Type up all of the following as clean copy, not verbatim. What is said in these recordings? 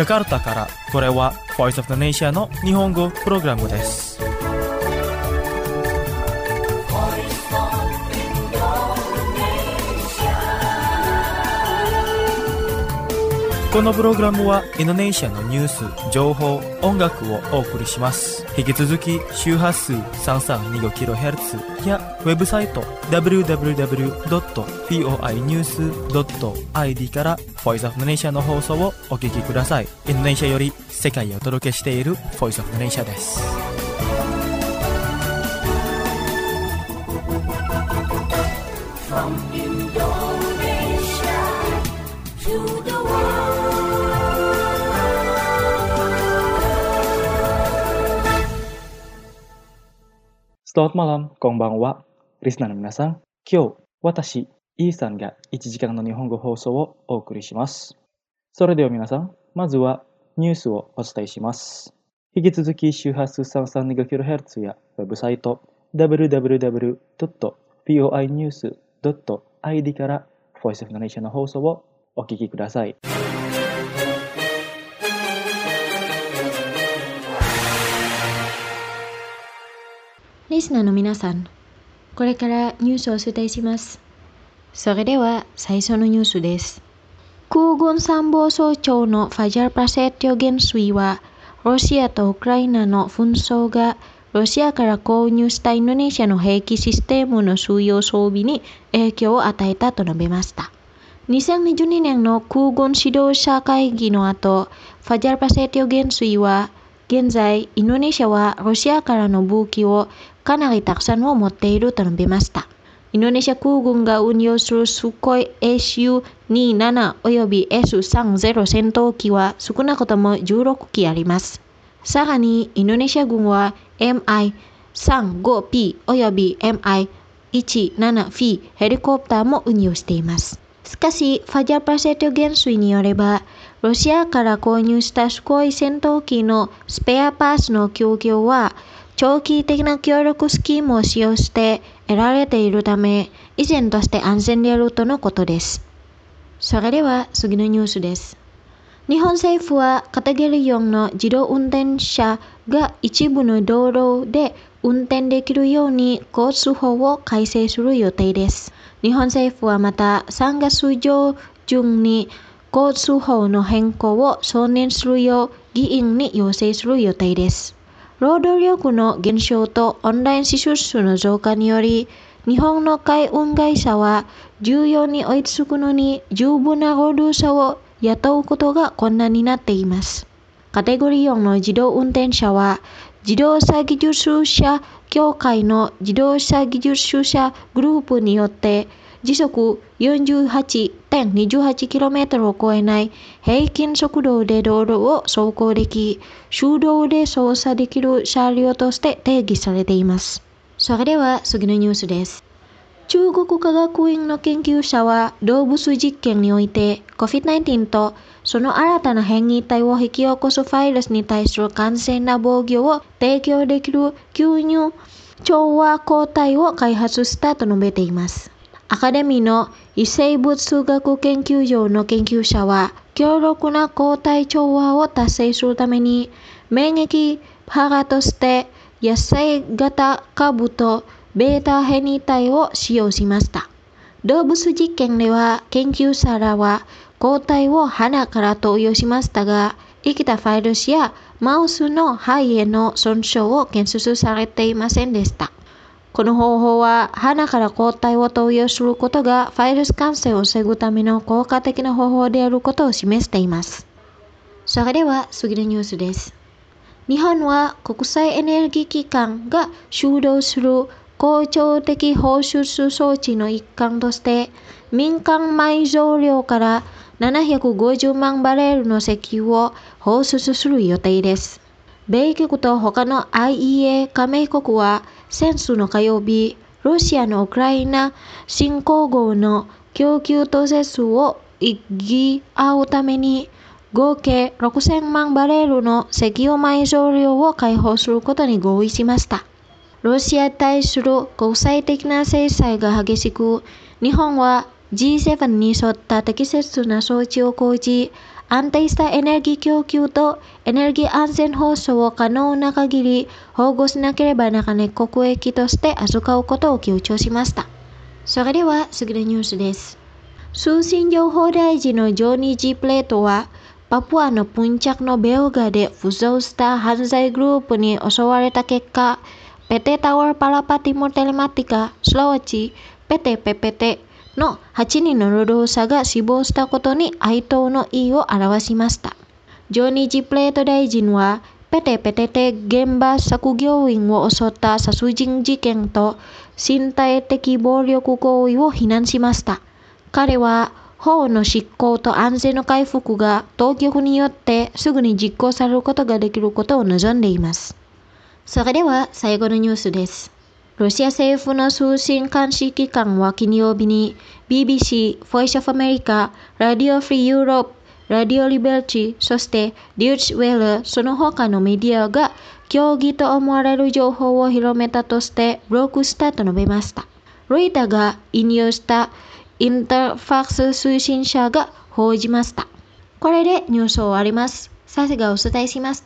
ジャカルタからこれは Voice of the Nation の日本語プログラムです。このプログラムはインドネシアのニュース、情報、音楽をお送りします。引き続き周波数 3325kHz やウェブサイト www.voinews.id から Voice of the Nation の放送をお聞きください。インドネシアより世界へお届けしている Voice of the Nation です。Selamat malam, konbanwa. リスナーの皆さん、今日、私、イーさんが1時間の日本語放送をお送りします。それでは皆さん、まずはニュースをお伝えします。引き続き周波数 3325kHz やウェブサイト www.voinews.id から Voice of the Nation の放送をお聞きください。 リスナーの皆さん、これからニュースをお伝えします。それでは最初のニュースです。空軍参謀総長のファジャル・プラセッティオ元帥は、ロシアとウクライナの紛争がロシアから購入したインドネシアの兵器システムの収容装備に影響を与えたと述べました。2022年の空軍指導者会議の後、ファジャル・プラセッティオ元帥は、現在、インドネシアはロシアからの武器をかなりたくさんを持っていると述べました。インドネシア空軍が運用するスコイ SU-27 および S-30 戦闘機は少なくとも16機あります。さらに、インドネシア軍は MI-35P および MI-17P ヘリコプターも運用しています。しかし、ファジャル・プラセッティオ元帥によれば、ロシアから購入したスコイ戦闘機のスペアパーツの供給は、長期的な協力スキームを使用して得られているため、依然として安全であるとのことです。それでは次のニュースです。日本政府はカテゴリー4の自動運転車が一部の道路で運転できるように交通法を改正する予定です。日本政府はまた3月上旬に交通法の変更を承認するよう議員に要請する予定です。労働力の減少とオンライン支出数の増加により、日本の海運会社は需要に追いつくのに十分な労働者を雇うことが困難になっています。カテゴリー4の自動運転車は、自動車技術者協会の自動車技術者グループによって時速 48.28km を超えない平均速度で道路を走行でき、手動で操作できる車両として定義されています。それでは次のニュースです。中国科学院の研究者は動物実験において COVID-19 とその新たな変異体を引き起こすウイルスに対する完全な防御を提供できる吸入調和抗体を開発したと述べています。アカデミーの異生物学研究所の研究者は、強力な抗体調和を達成するために、免疫肌として野生型株とベータ変異体を使用しました。動物実験では、研究者らは抗体を鼻から投与しましたが、生きたウイルスやマウスの肺への損傷を検出されていませんでした。この方法は鼻から抗体を投与することがウイルス感染を防ぐための効果的な方法であることを示しています。それでは次のニュースです。日本は国際エネルギー機関が主導する恒常的放出装置の一環として民間埋蔵量から750万バレルの石油を放出する予定です。米国と他の IEA 加盟国は先週の火曜日、ロシアのウクライナ侵攻後の供給統制数を行き合うために合計6000万バレルの石油埋蔵量を開放することに合意しました。ロシアに対する国際的な制裁が激しく、日本は G7 に沿った適切な措置を講じ、 安定したエネルギー供給とエネルギー安全保障を可能な限り保護しなければならない国益として扱うことを強調しました。それでは次のニュースです。通信情報大臣のジョニー・ジ・プレートはパプアのプンチャクのベルガで浮上した犯罪グループに襲われた結果、PT Tower Palapa Timur Telematika Sulawesi PT-PPT の8人の労働者が死亡したことに哀悼の意を表しました。ジョニー・ジ・プレート大臣はPT-PTT 現場作業員を襲った殺人事件と身体的暴力行為を非難しました。彼は法の執行と安全の回復が当局によってすぐに実行されることができることを望んでいます。それでは最後のニュースです。ロシア政府の通信監視機関は金曜日に BBC、Voice of America、Radio Free Europe、Radio Liberty、そしてデューチ・ウェル、その他のメディアが虚偽と思われる情報を広めたとしてブロックしたと述べました。ロイターが引用したインターファクス推進者が報じました。これでニュースを終わります。さすがお伝えしました。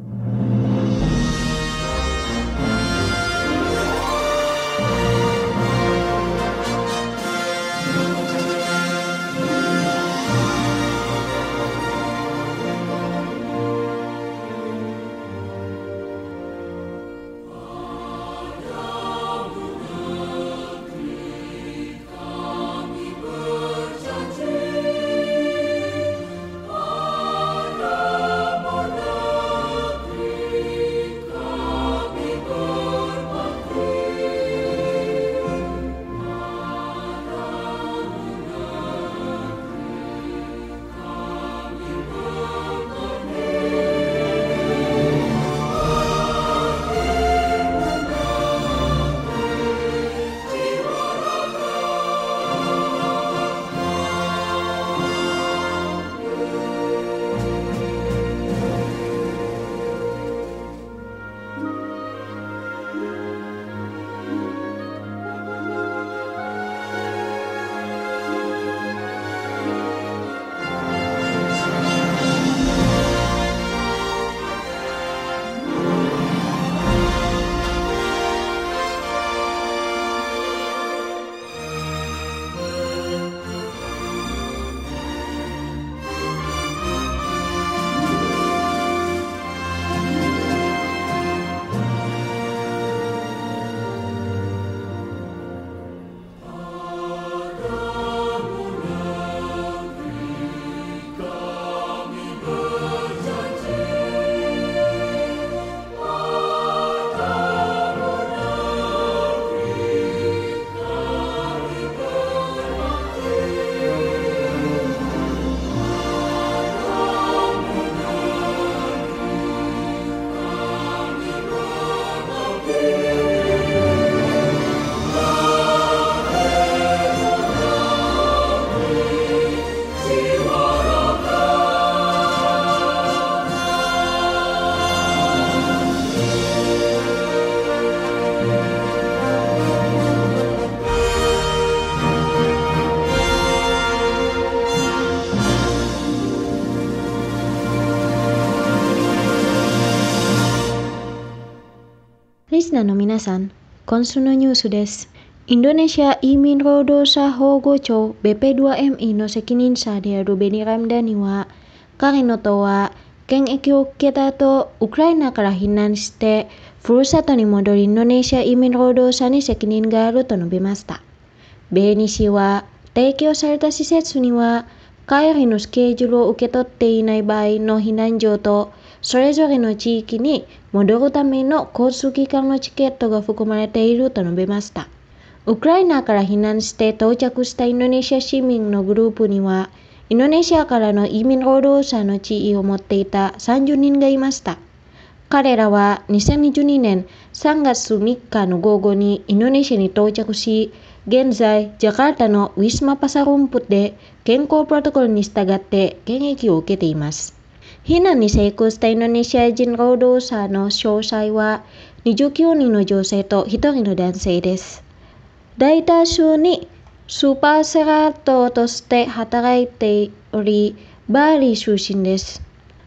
リスナーの皆さん、今週のニュースです。インドネシア移民労働者保護庁 BP2MI の責任者であるベニ・ラムダニは、彼の党は検疫を受けた後、ウクライナから避難して、ふるさとに戻るインドネシア移民労働者に責任があると述べました。ベニ氏は、提供された施設には、帰りのスケジュールを受け取っていない場合の避難所と、それぞれの地域に戻るための交通機関のチケットが含まれていると述べました。ウクライナから避難して到着したインドネシア市民のグループには、インドネシアからの移民労働者の地位を持っていた30人がいました。彼らは2022年3月3日の午後にインドネシアに到着し、現在、ジャカルタのウィスマパサルンプで健康プロトコルに従って検疫を受けています。避難に成功したインドネシア人労働者の詳細は29人の女性と1人の男性です。大多数にスーパーセラートとして働いており、 Bari shushin desu.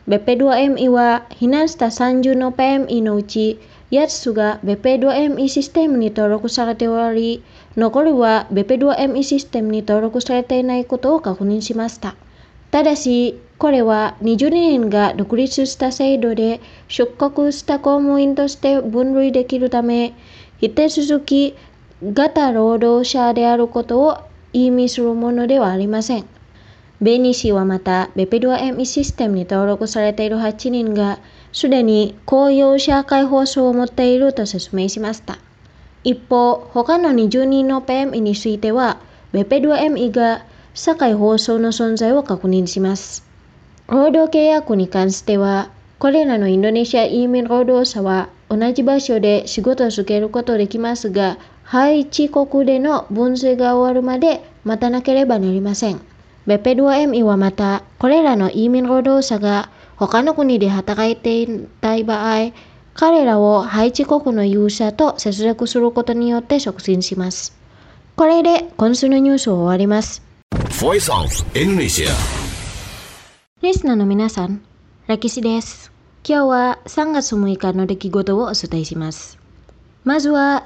BP2MI は避難した30の PMI のうち8つが BP2MI システムに登録されており、残りは BP2MI システムに登録されていないことを確認しました。ただし、これは22人が独立した制度で出国した公務員として分類できるため、引き続き型労働者であることを意味するものではありません。ベニ氏はまた、BP2MI システムに登録されている8人が、すでに公用社会保障を持っていると説明しました。一方、他の20人の PMI については、BP2MI が社会保障の存在を確認します。労働契約に関しては、これらのインドネシア移民労働者は同じ場所で仕事を続けることができますが、配置国での分析が終わるまで待たなければなりません。BP2MI はまた、これらの移民労働者が他の国で働いていたい場合、彼らを配置国のユーザーと接続することによって促進します。これで今週のニュースを終わります。 Voice of Indonesia。 リスナーの皆さん、ラキシです。今日は3月6日の出来事をお伝えします。まずは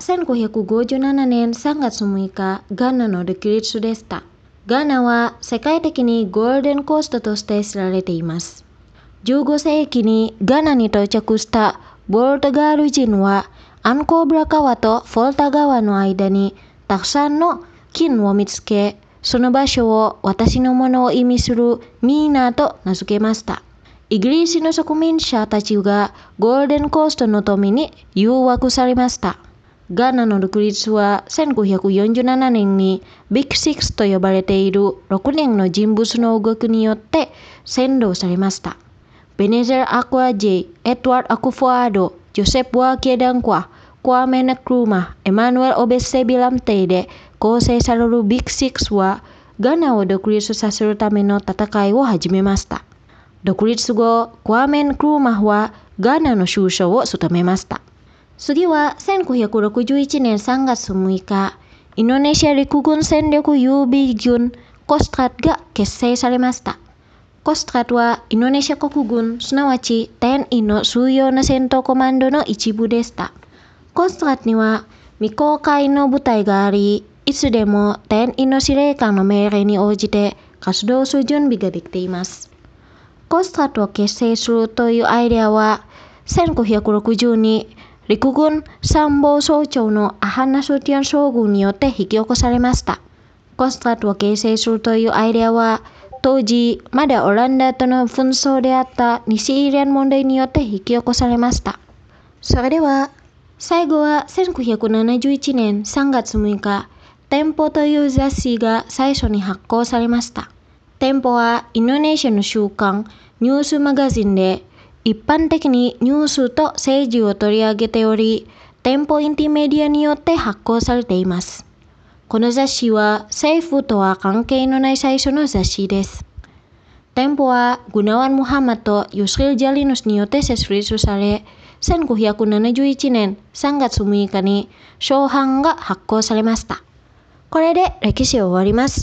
1957年3月6日、ガーナの独立でした。ガーナは世界的にゴールデンコーストとして知られています。15世紀にガーナに到着したポルトガル人はアンコーブラ川とフォルタ川の間にたくさんの金を見つけ、その場所を私のものを意味するミーナと名付けました。イギリスの植民者たちがゴールデンコーストの富に誘惑されました。ガーナの独立は1947年にビッグシックスと呼ばれている6人の人物の動きによって扇動されました。ベネゼル・アクアジェイ、エドワード・アクフォアード、ジョセフ・ワーケダンクワ、クワメ・ナクルーマ、エマヌエル・オベッセ・ビラムテイで構成されるビッグシックスはガーナを独立させるための戦いを始めました。独立後、クワメ・ナクルーマはガーナの首相を務めました。次は1961年3月6日、インドネシア陸軍戦力予備軍コストラトが結成されました。コストラトはインドネシア国軍、すなわち TNI の重要な戦闘コマンドの一部でした。コストラトには未公開の部隊があり、いつでも TNI の司令官の命令に応じて活動する準備ができています。コストラトを結成するというアイデアは、1960に陸軍参謀総長のアハン・ナスティアン将軍によって引き起こされました。コストラトを形成するというアイデアは、当時まだオランダとの紛争であった西イラン問題によって引き起こされました。それでは、最後は1971年3月6日、テンポという雑誌が最初に発行されました。テンポはインドネシアの週刊ニュースマガジンで、一般的にニュースと政治を取り上げており、テンポインティメディアによって発行されています。この雑誌は政府とは関係のない最初の雑誌です。テンポはグナワン・ムハンマドとユスリル・ジャリヌスによって設立され、1971年3月6日に初版が発行されました。これで歴史を終わります。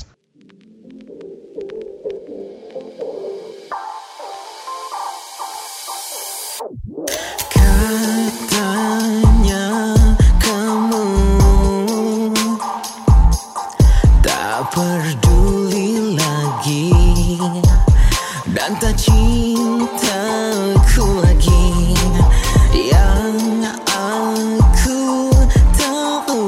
Katanya kamu tak peduli lagi dan tak cintaku lagi. Yang aku tahu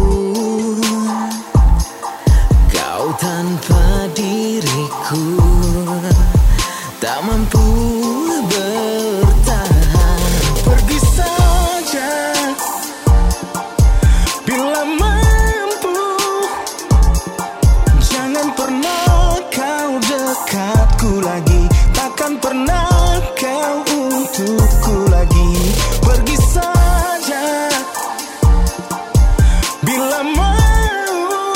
kau tanpa diriku tak mampu bertahan. Pergi saja bila mampu, jangan pernah kau dekatku lagi, takkan pernah kau untukku lagi. Pergi saja bila mau,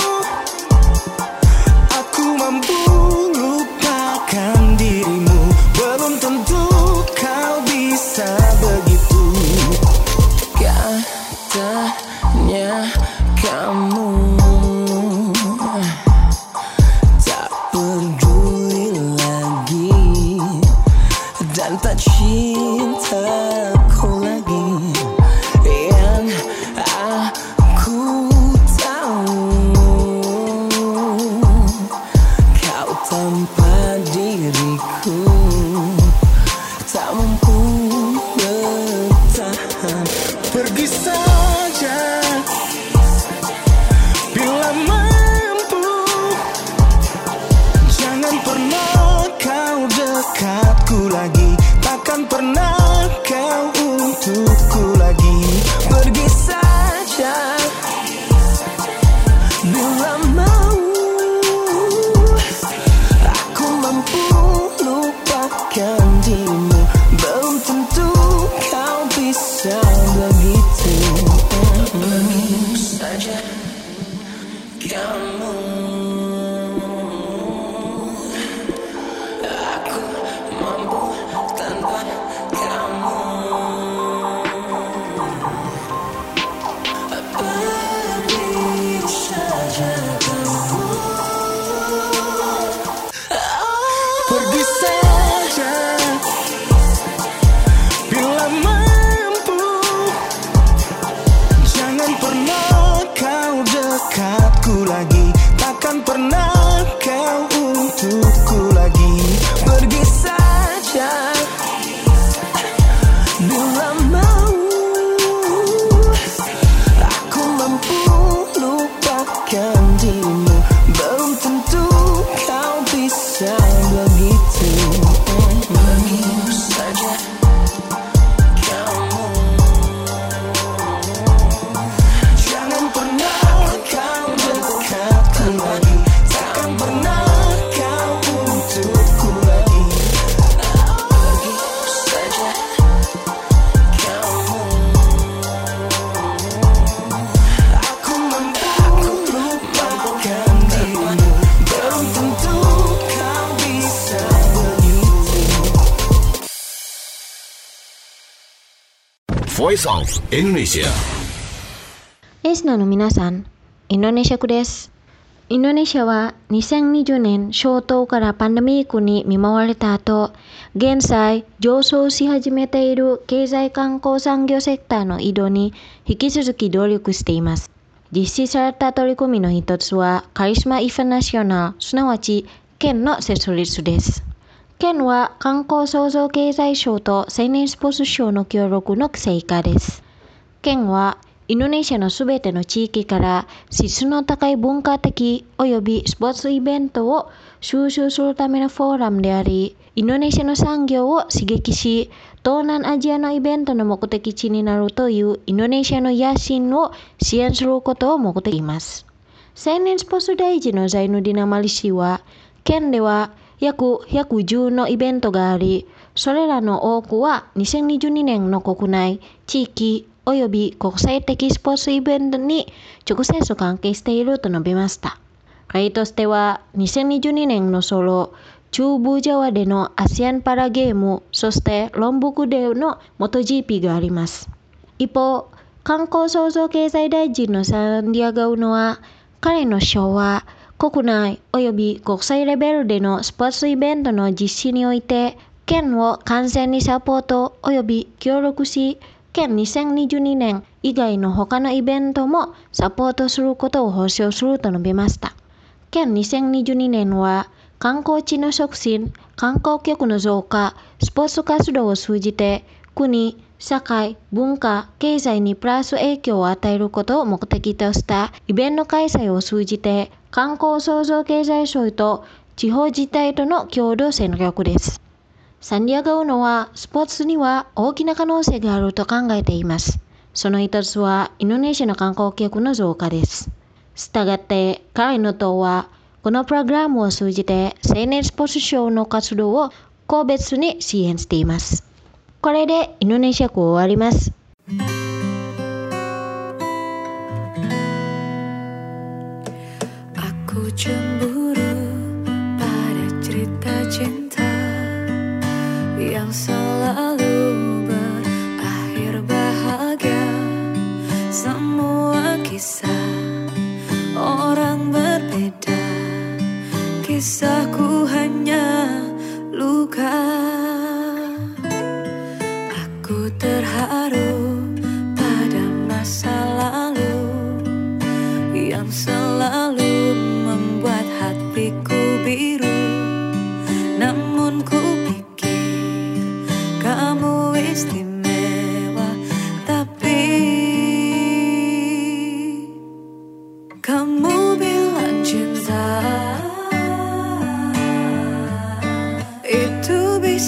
aku mampu lupakan dirimu. Belum tentu kau bisa begitu. Katanya kamu tak peduli lagi Voice of Indonesia. リスナーの皆さん、インドネシア語です。インドネシアは2020年初頭からパンデミックに見舞われた後、現在上昇し始めている経済観光産業セクターの移動に引き続き努力しています。実施された取り組みの一つはカリスマインターナショナル、すなわち県の設立です。県は観光創造経済省と青年スポーツ省の協力の成果です。県はインドネシアのすべての地域から質の高い文化的及びスポーツイベントを収集するためのフォーラムであり、インドネシアの産業を刺激し、東南アジアのイベントの目的地になるというインドネシアの野心を支援することを目的とします。青年スポーツ大臣のザイヌディン・アマリ氏は、県では約110のイベントがあり、それらの多くは2022年の国内、地域、および国際的スポーツイベントに直接関係していると述べました。例としては、2022年のソロ、中部ジャワでのアセアンパラゲーム、そしてロンブクでの元 GP があります。一方、観光創造経済大臣のサンディアガウノは、彼の省は国内および国際レベルでのスポーツイベントの実施において、県を完全にサポートおよび協力し、県2022年以外の他のイベントもサポートすることを保証すると述べました。県2022年は観光地の促進、観光客の増加、スポーツ活動を通じて国、社会、文化、経済にプラス影響を与えることを目的としたイベント開催を通じて観光創造経済省と地方自治体との共同戦略です。サンディアガウノはスポーツには大きな可能性があると考えています。その一つはインドネシアの観光客の増加です。したがって彼の党はこのプログラムを通じて青年スポーツ省の活動を個別に支援しています。これでインドネシア語終わります。 Aku cemburu pada cerita cinta yang selalu berakhir bahagia. Semua kisah orang berbeda, kisahku hanya luka. Aku terharu pada masa lalu yang selalu membuat hatiku biru. Namun ku pikir kamu istimewa, tapi kamu bilang cinta itu bisa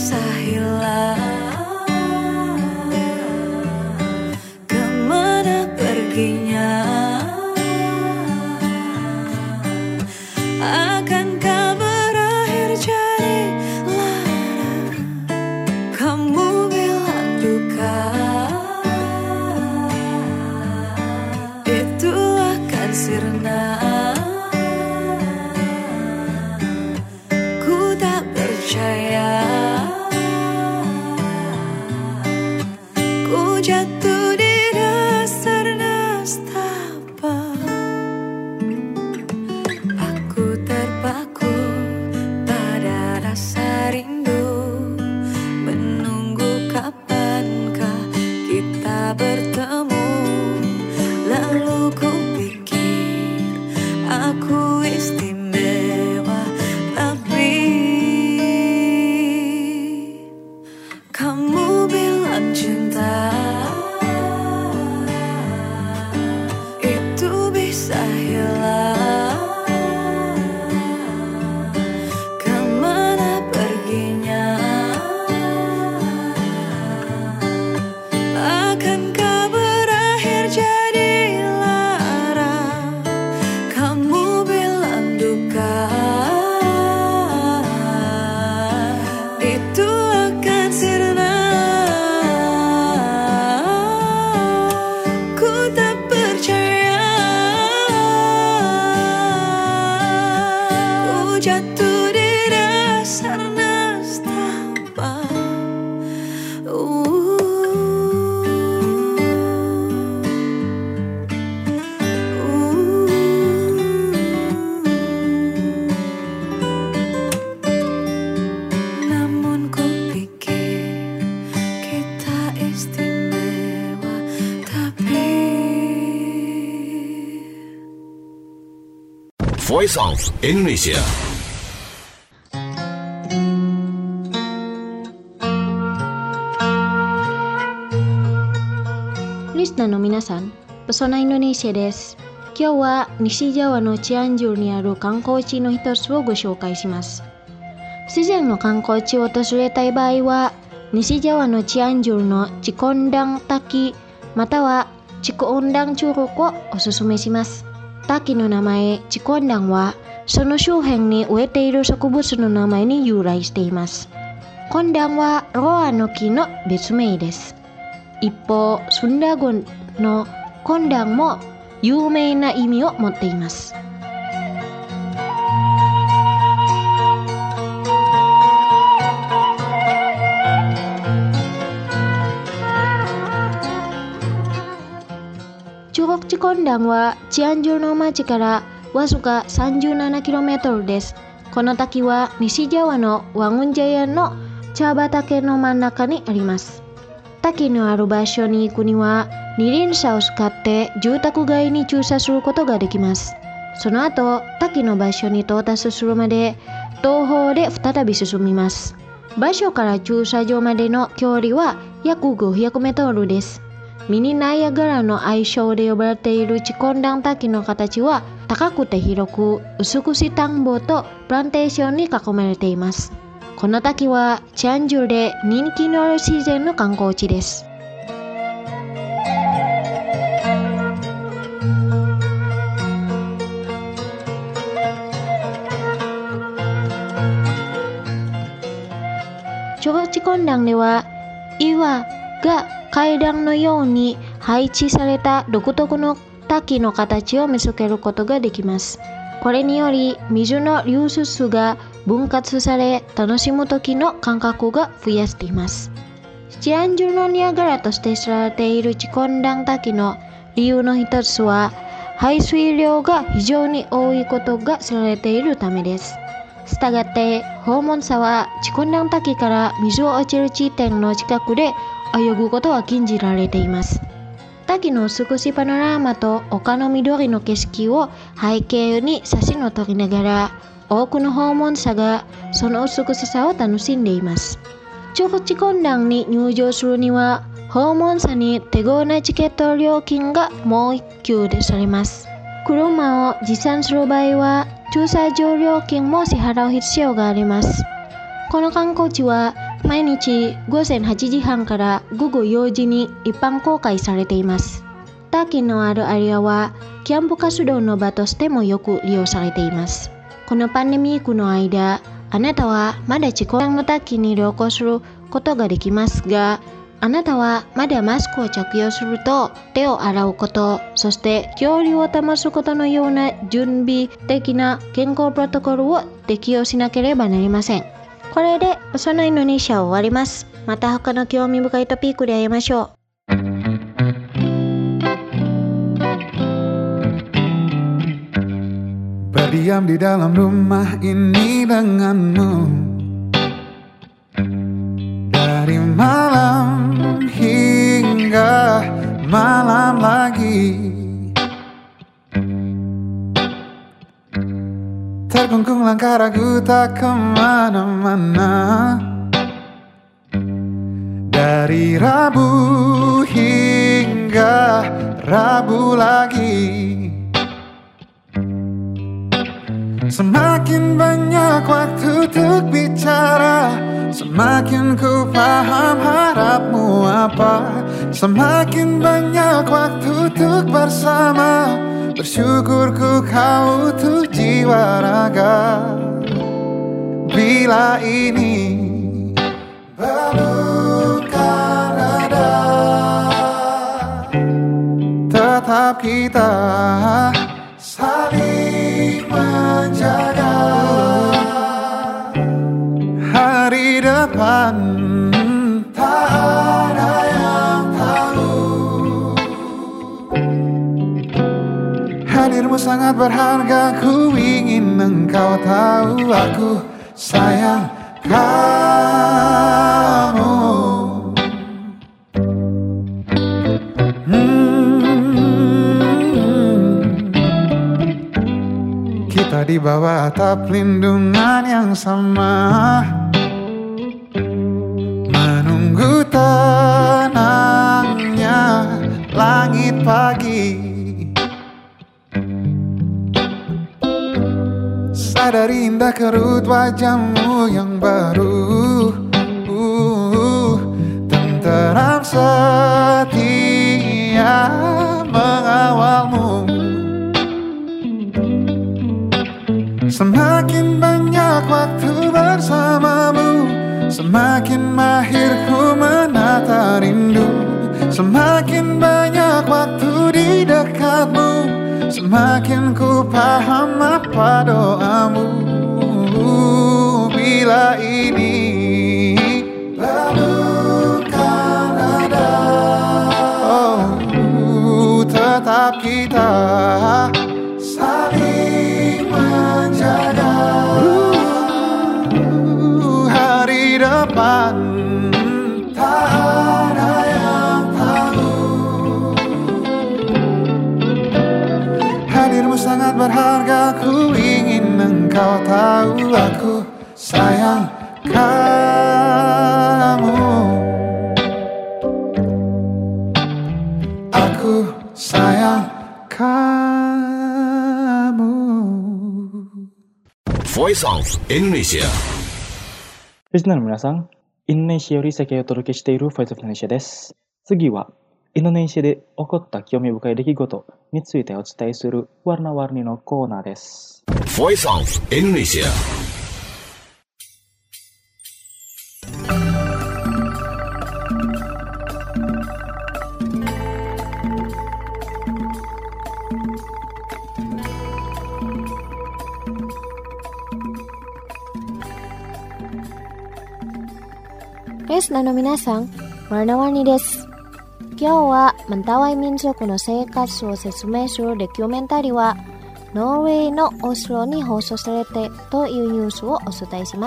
Voice of Indonesia. Listenerの皆さん、Pesona Indonesia です。今日は西ジャワのチアンジュールにある観光地の一つをご紹介します。自然の観光地を訪れたい場合は、西ジャワのチアンジュールのチコンダン滝またはチコンダンチュルクをおすすめします。滝の名前チコンダンはその周辺に植えている植物の名前に由来しています。コンダンはロアの木の別名です。一方、スンダゴンのコンダンも有名な意味を持っています。中国チコンダンはチアンジュールの町からわずか 37km です。この滝は西ジャワのワングンジャヤンの茶畑の真ん中にあります。滝のある場所に行くには二輪車を使って住宅街に駐車することができます。その後、滝の場所に到達するまで東方で再び進みます。場所から駐車場までの距離は約 500m です。ミニナイアガラの愛称で呼ばれているチコンダン滝の形は高くて広く、美しい田んぼとプランテーションに囲まれています。この滝はチアンジュールで人気のある自然の観光地です。中国チコンダンでは岩が階段のように配置された独特の滝の形を見つけることができます。これにより水の流出が分割され、楽しむ時の感覚が増やしています。チアンジュールのニアガラとして知られているチコンダン滝の理由の一つは、排水量が非常に多いことが知られているためです。したがって訪問者はチコンダン滝から水を落ちる地点の近くで泳ぐことは禁じられています。滝の美しいパノラマと丘の緑の景色を背景に写真を撮りながら、多くの訪問者がその美しさを楽しんでいます。中国チコンダンに入場するには、訪問者に手頃なチケット料金がもう一級でされます。車を持参する場合は、駐車場料金も支払う必要があります。この観光地は毎日午前8時半から午後4時に一般公開されています。滝のあるエリアはキャンプ活動の場としてもよく利用されています。このパンデミックの間、あなたはまだチコンダンの滝に旅行することができますが、あなたはまだマスクを着用すると手を洗うこと、そして距離を保つことのような準備的な健康プロトコルを適用しなければなりません。これでPesona Indonesiaを終わります。また他の興味深いトピックで会いましょう。 Berdiam di dalam rumah ini denganmu, dari malam hingga malam lagi. Terkungkung langkah ragu tak kemana-mana, dari Rabu hingga Rabu lagi. Semakin banyak waktu untuk bicara, semakin ku paham harapmu apa. Semakin banyak waktu untuk bersama, bersyukurku kau tuh jiwa raga. Bila ini bukan ada, tetap kita saling menjaga. Hari depan tak ada yang tahu. Hadirmu sangat berharga, ku ingin engkau tahu. Aku sayang kamu. Kita Kita di bawah atap lindungan yang sama, menunggu tenangnya langit pagi. Sadari indah kerut wajahmu yang baru, tenteram setia mengawalmu. Semakin banyak waktu bersamamu, semakin mahir ku menata rindu. Semakin banyak waktu di dekatmu, semakin ku paham apa doamu. Bila ini bukan ada, tetap kita saling menjaga. Hari depan tak ada yang tahu. Hadirmu sangat berharga, ku ingin engkau tahu. Aku sayang kamu, aku sayang kamu. Voice of Indonesia。 リスナーの皆さん、インドネシアより世界をお届けしている Voice of Indonesia です。次は、インドネシアで起こった興味深い出来事についてお伝えするワルナワルニのコーナーです。 Voice of Indonesia。 リスナーの皆さん、ワルナワルニです。今日はマンタワイ民族の生活を説明するドキュメンタリーはノルウェーのオスロに放送されてというニュースをお伝えします。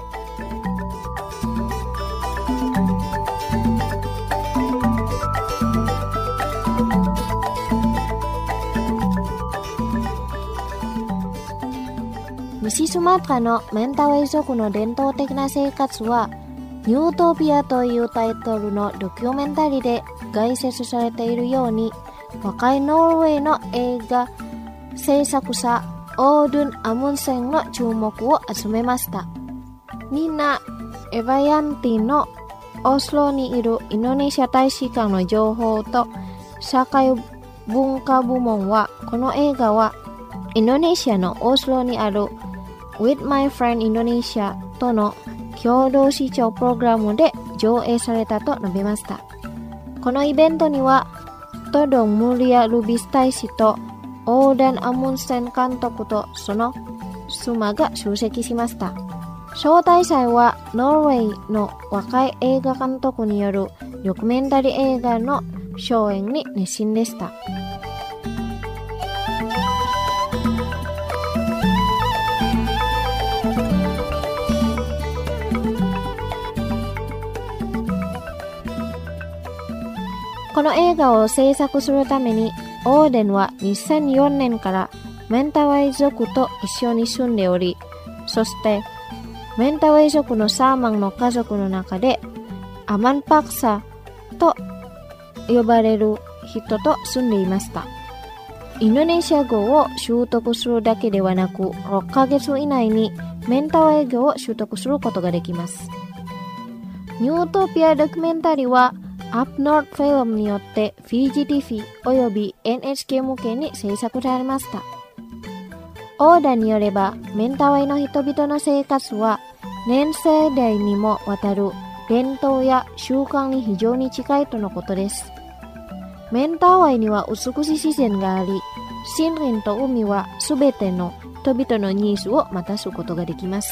西スマトラのメンタワイ族の伝統的な生活はニュートピアというタイトルのドキュメンタリーで概説されているように、若いノルウェーの映画制作者オードゥン・アムンセンの注目を集めました。みんなエヴァヤンティのオスロにいるインドネシア大使館の情報と社会文化部門は、この映画はインドネシアのオスロにある With My Friend Indonesia との共同視聴プログラムで上映されたと述べました。このイベントにはトドン・ムリア・ルビス大使とオーダン・アムンセン監督とその妻が出席しました。招待者はノルウェーの若い映画監督によるドキュメンタリー映画の上演に熱心でした。この映画を制作するためにオーデンは2004年からメンタワイ族と一緒に住んでおり、そしてメンタワイ族のサーマンの家族の中でアマンパクサと呼ばれる人と住んでいました。インドネシア語を習得するだけではなく、6ヶ月以内にメンタワイ語を習得することができます。ニュートピアドキュメンタリーはアップノートフィルムによってフィジティフィおよび NHK 向けに制作されました。オーダーによれば、メンタワイの人々の生活は年世代にもわたる伝統や習慣に非常に近いとのことです。メンタワイには美しい自然があり、森林と海はすべての人々のニーズを満たすことができます。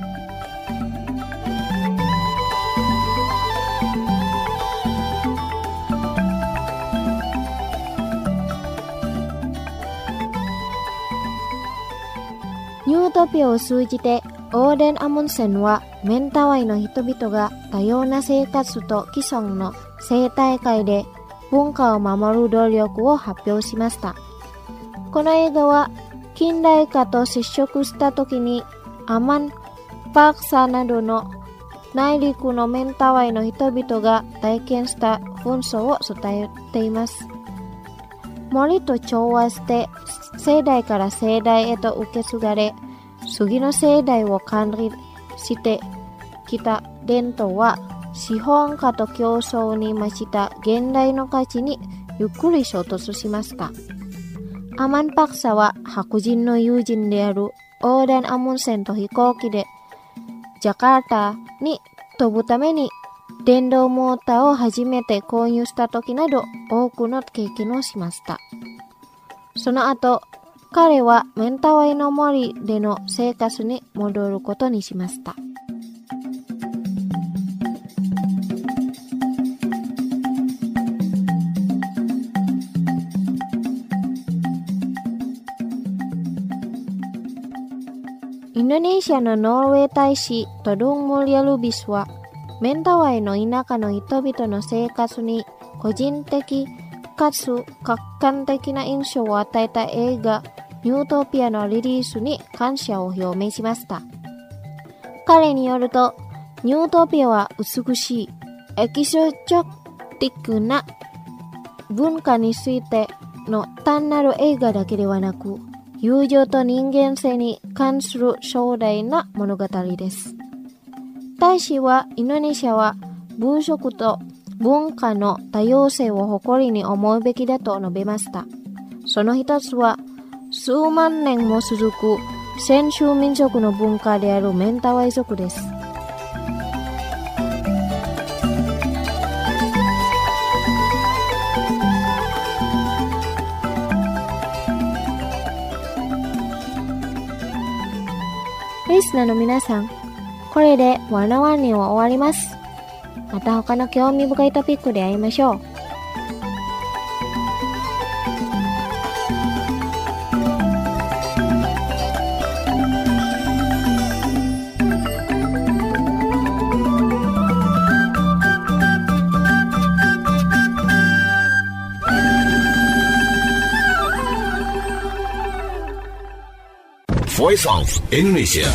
ニュートピアを通じてオーデン・アムンセンはメンタワイの人々が多様な生活と既存の生態界で文化を守る努力を発表しました。この映画は近代化と接触した時にアマン・パクサなどの内陸のメンタワイの人々が体験した紛争を伝えています。森と調和して世代から世代へと受け継がれ、次の世代を管理してきた伝統は資本家と競争に増した現代の価値にゆっくり衝突しました。アマン・パクサは白人の友人であるオーダン・アムンセンと飛行機でジャカルタに飛ぶために電動モーターを初めて購入した時など多くの経験をしました。その後、彼はメンタワイの森での生活に戻ることにしました。インドネシアのノルウェー大使トドゥン・ムリア・ルビスはメンタワイの田舎の人々の生活に個人的かつ客観的な印象を与えた映画ニュートピアのリリースに感謝を表明しました。彼によると、ニュートピアは美しいエキゾチョティックな文化についての単なる映画だけではなく、友情と人間性に関する壮大な物語です。大使はインドネシアは文色と文化の多様性を誇りに思うべきだと述べました。その一つは数万年も続く先住民族の文化であるメンタワイ族です。リスナーの皆さん、これでワナワニは終わります。また他の興味深いトピックで会いましょう。 Voice of Indonesia.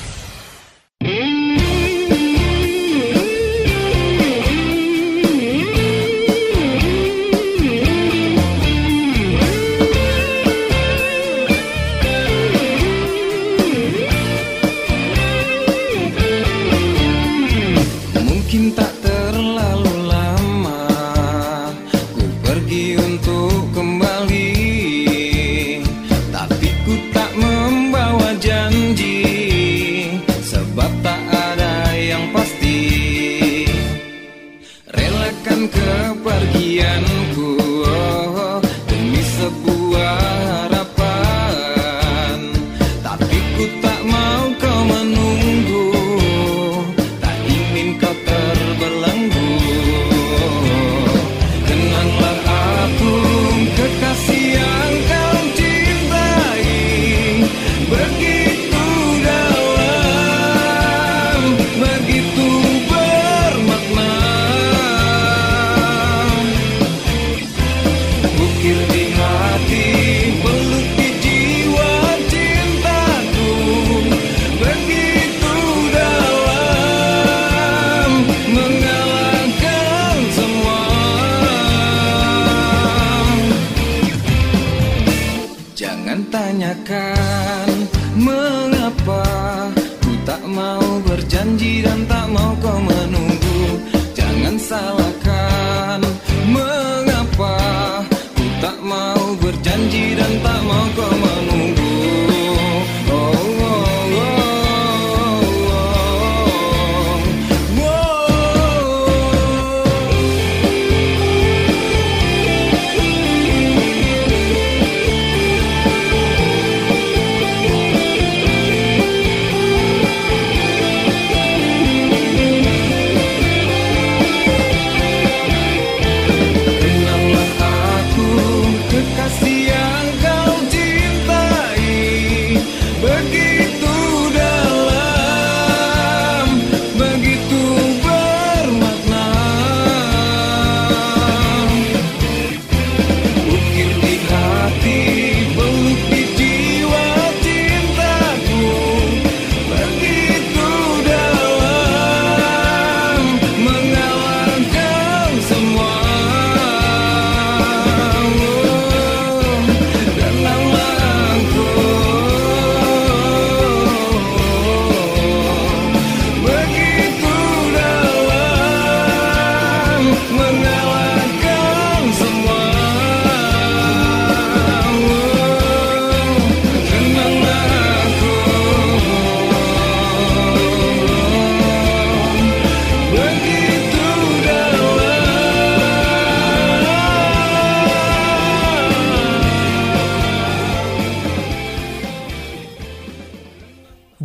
Mungkin tak terlalu lama ku pergi untuk kembali, tapi ku tak membawa janji, sebab tak ada yang pasti. Relakan kepergianku demi sebuah harapan, tapi ku tak mau kau menunggu, tak ingin kau terbelenggu. Kenanglah aku, kekasih yang kau cintai, begitu dalam, begitu bermakna. Ukir di hati, peluk di jiwa cintaku, begitu dalam, mengalahkan semua. Jangan tanyakan mengapa ku tak mau berjanji dan tak mau kau menunggu. Jangan salahkan mengapa ku tak mau berjanji dan tak mau kau menunggu. Oh, oh, oh, oh, oh. Kenanglah aku, kekasih yang kau cintai.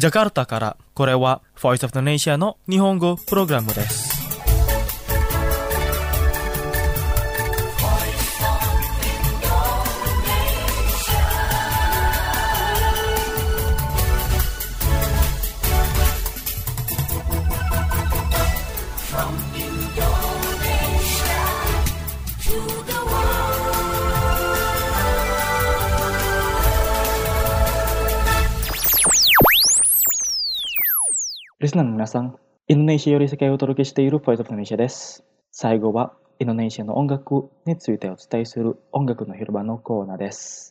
ジャカルタから、これは Voice of Indonesia の日本語プログラムです。リスナーの皆さん、インドネシアより世界をお届けしている Voice of Indonesia です。最後はインドネシアの音楽についてお伝えする音楽の広場のコーナーです。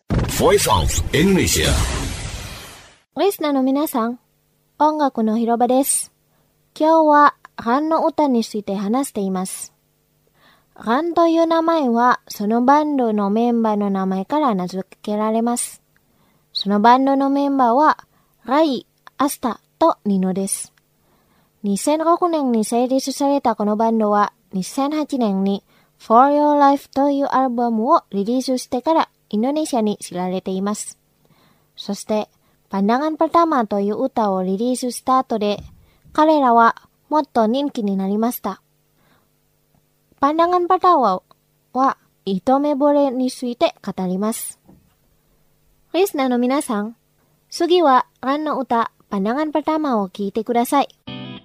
Voice of Indonesia。 リスナーの皆さん、音楽の広場です。今日はランの歌について話しています。ランという名前はそのバンドのメンバーの名前から名付けられます。そのバンドのメンバーはライ、アスタとニノです。2006年に成立されたこのバンドは2008年に For Your Life というアルバムをリリースしてからインドネシアに知られています。そしてPandangan Pertamaという歌をリリースした後で彼らはもっと人気になりました。Pandangan Pertamaは一目惚れについて語ります。リスナーの皆さん、次はランの歌Pandangan Pertamaを聴いてください。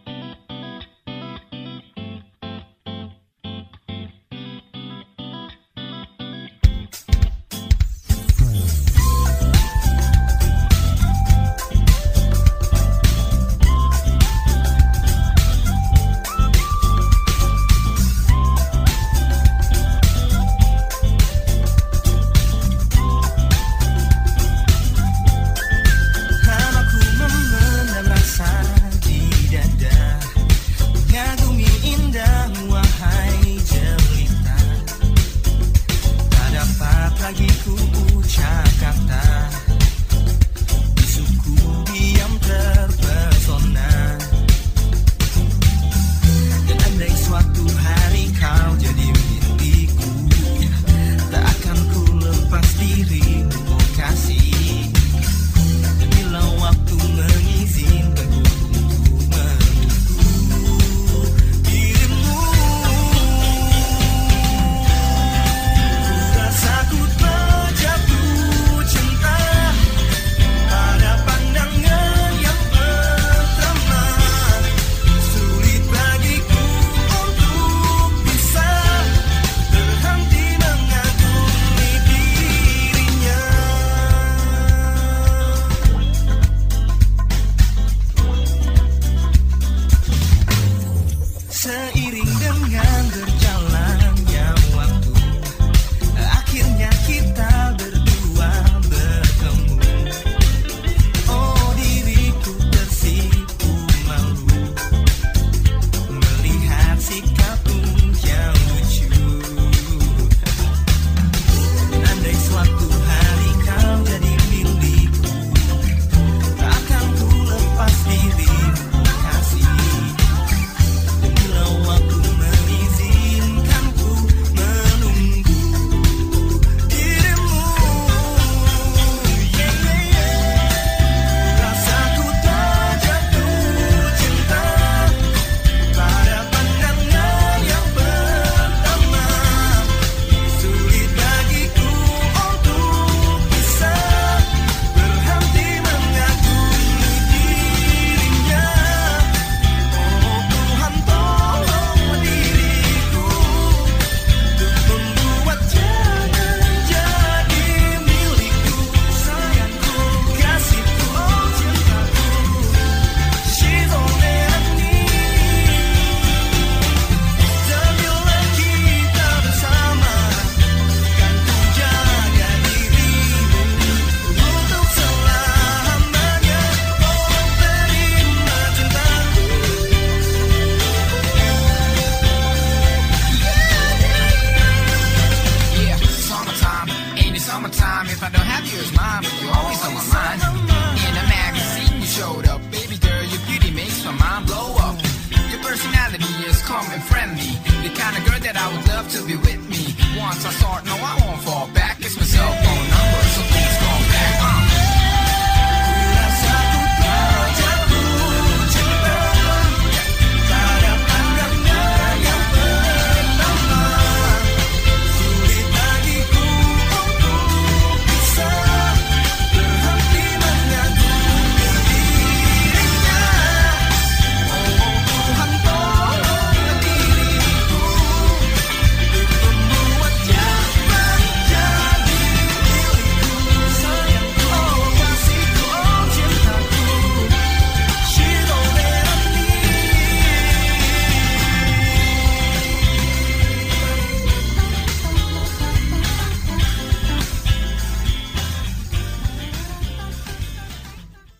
to be with me. Once I start, no, I won't fall back. It's my cell phone number, so please call back.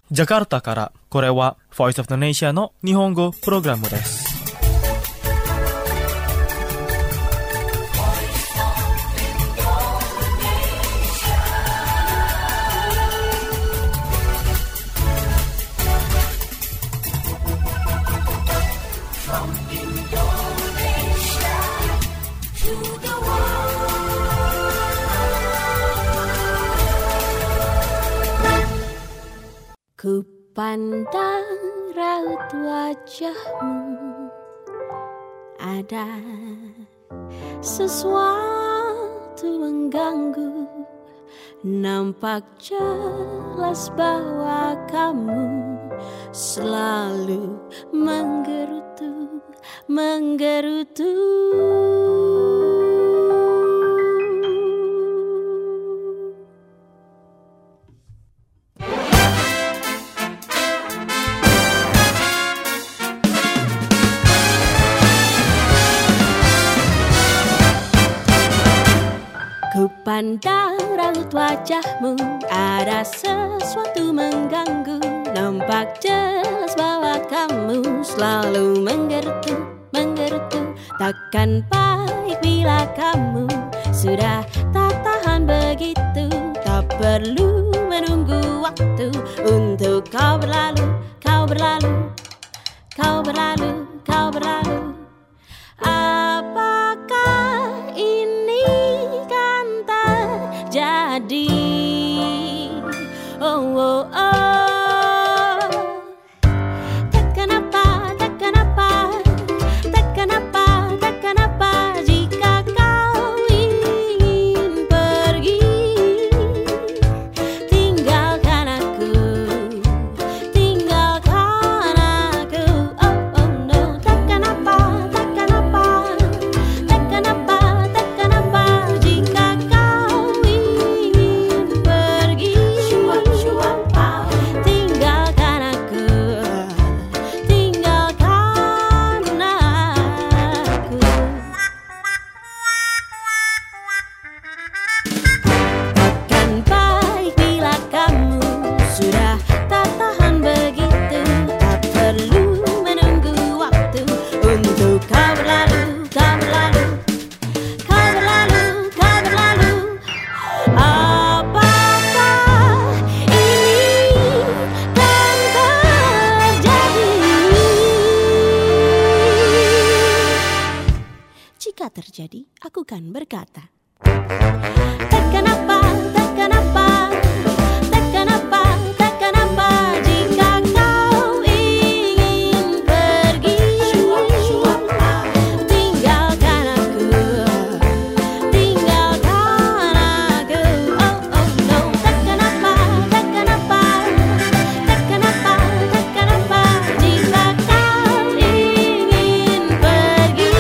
ジャカルタから、これは Voice of Indonesia の日本語プログラムです。 Ku pandang raut wajahmu, ada sesuatu mengganggu. Nampak jelas bahwa kamu selalu menggerutu. Ku pandang raut wajahmu, ada sesuatu mengganggu. Nampak jelas bahwa kamu selalu menggerutu. Takkan baik bila kamu sudah tak tahan begitu. Tak perlu menunggu waktu untuk kau berlalu. Apakah ini kan terjadi? Oh. Tak kenapa jika kau ingin pergi, tinggalkan aku. Oh no. Tak kenapa jika kau ingin pergi, tinggalkan aku. Takkan baik bila kamu sudah tak tahan begitu. Tak perlu menunggu waktu untuk kau berlalu. Apakah ini kan terjadi? Jika terjadi, aku kan berkata, tak kenapa jika kau ingin pergi, tinggalkan aku. Oh no. Tak kenapa jika kau ingin pergi,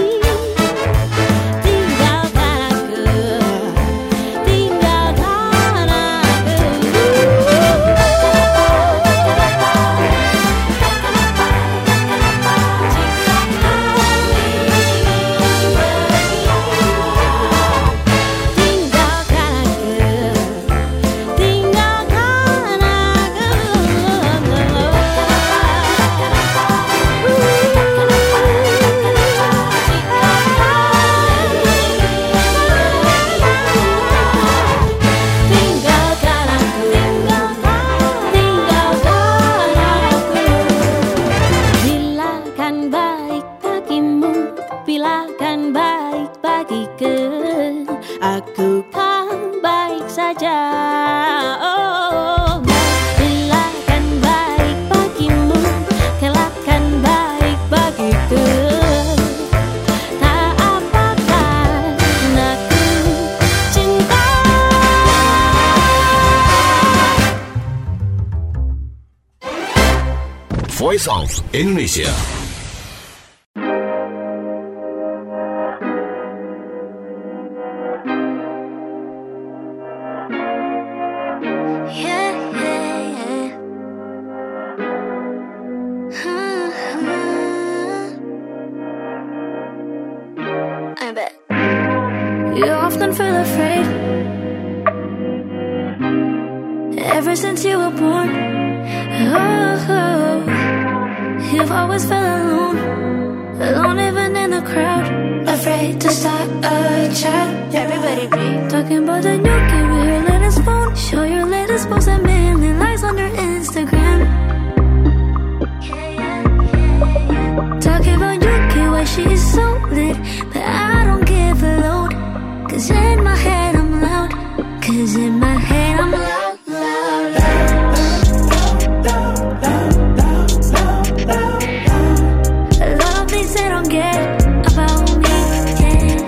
tinggalkan aku. Bilakan baik bagiku, aku kan baik saja. Oh, bilakan baik bagimu, kelakkan baik bagiku. Tak apakan aku cinta. Voice of Indonesia. I bet you often feel afraid ever since you were born. Oh, you've always felt alone, alone even in the crowd, afraid to start a chat. Everybody be talking about the new kid with her latest phone. Show your latest post and million likes on her Instagram. Talking about you kid, why she is so lit, but I don't give a load. Cause in my head I'm loud, cause in my head I'm loud, loud, loud. A lot of things they don't get about me, yeah.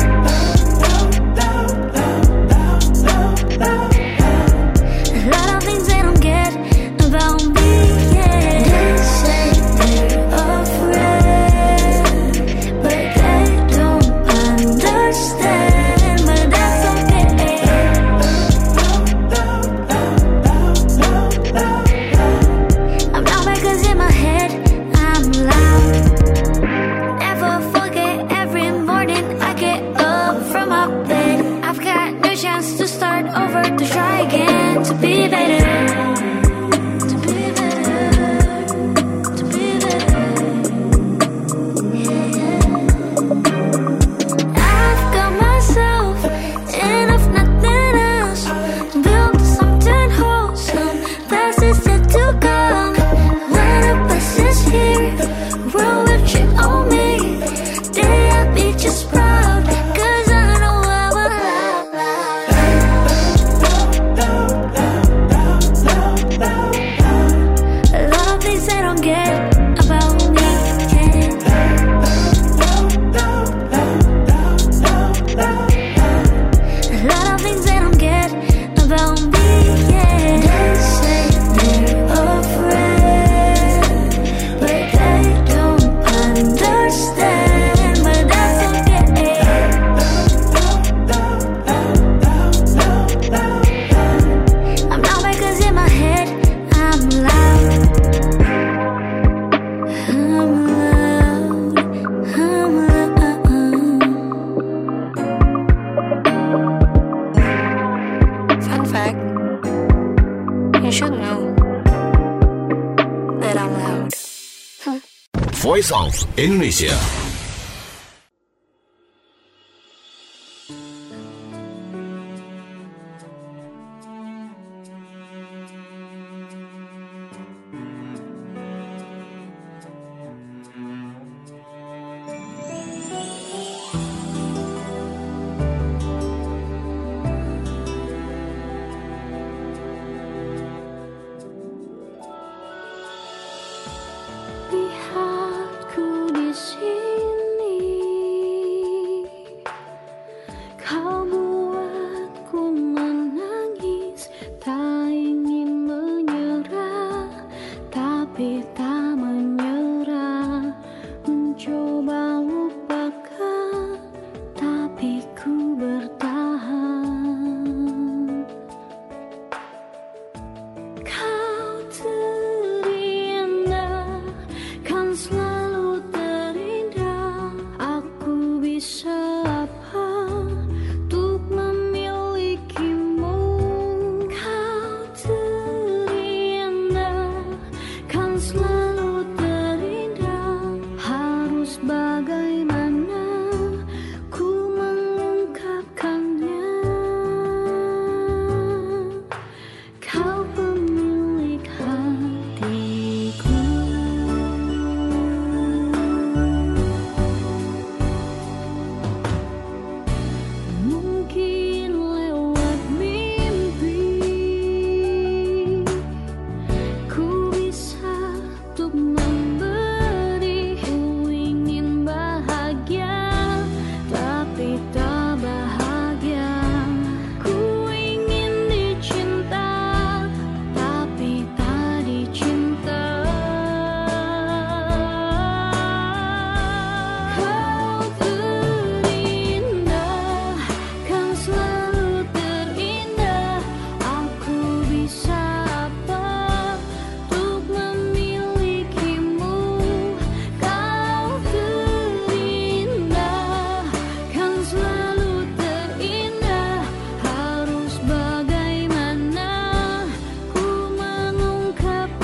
A lot of things they don't get about me, yeah. They say they're afraid, but they don't understand, but that's okay. I'm not bad cause in my head I'm loud. Never forget every morning I get up from my bed. I've got no chance to start over, to try again, to be better. To be better. To be better. I've got myself enough, nothing else. Built something wholesome, best is yet to come. When the best is here, world will check on me. Day I'll be just proud, cause I know I'm allowed. A lot of things they don't get about me, yeah. A lot of things they don't get about me, yeah. They say they're afraid, but they don't understand, but that's okay. I'm not bad cause in my head I'm loud. I'm loud. I'm loud. Fun fact, you should know that I'm loud. Voice of Indonesia. Lihatku di sini, kau buatku menangis, tak ingin menyerah, tapi tak menyerah, mencoba lupakan, tapi ku bertahan. Kau terindah, kan selalu terindah. Aku bisa apa untuk memilikimu? Kau terindah, kan selalu terindah. Harus bagaimana ku mengungkapkannya? Kau pemilik hatiku. Mungkin lewat mimpi ku bisa untuk memberi. Ku ingin bahagia, tapi tak bahagia. Ku ingin dicinta, tapi tak dicinta. Kau terindah, kan selalu terindah. Aku bisa apa untuk memilikimu? Kau terindah, kan selalu terindah. Harus bagaimana ku mengungkapkannya?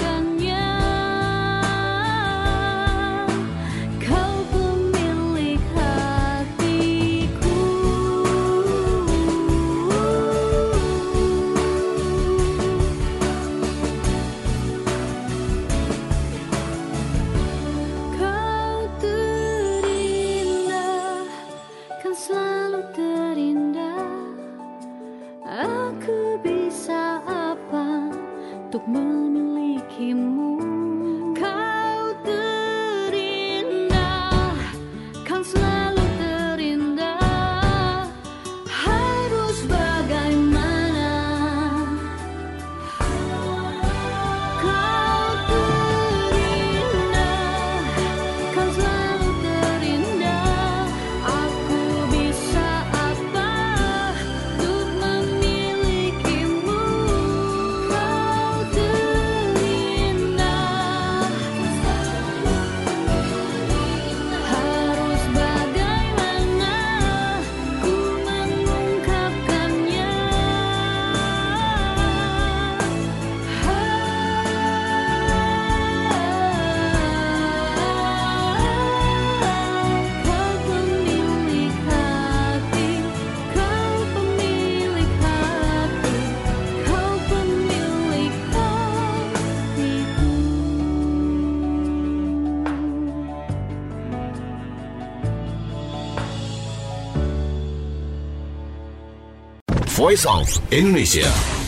untuk memilikimu. Kau terindah, kan selalu terindah. Harus bagaimana? Kau terindah, kan selalu terindah. Aku bisa apa untuk memilikimu? Kau terindah, harus bagaimana ku mengungkapkannya? Kau pemilik hati, kau pemilik hati, kau pemilik hatiku. Voice of Indonesia.